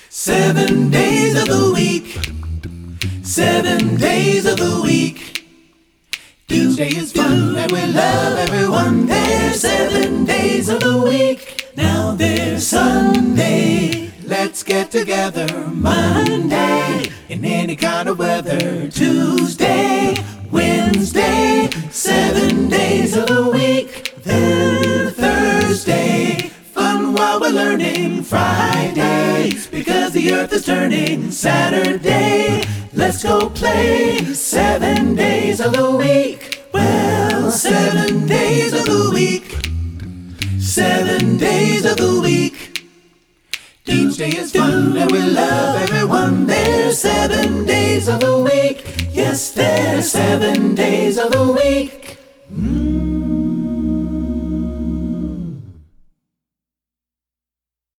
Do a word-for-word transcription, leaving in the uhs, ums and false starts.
Seven days of the week. Seven days of the week. Tuesday is fun and we love everyone. There's seven days of the week. Now there's Sunday. Let's get together. Monday, in any kind of weather. Tuesday, Wednesday, seven days of the week. Then Thursday, fun while we're learning. Friday, because the earth is turning. Saturday, let's go play. Seven days of the week. Well, seven days of the week. Seven days of the week. Tuesday is fun and we love everyone. There's seven days of the week. Yes, there's seven days of the week. Mm.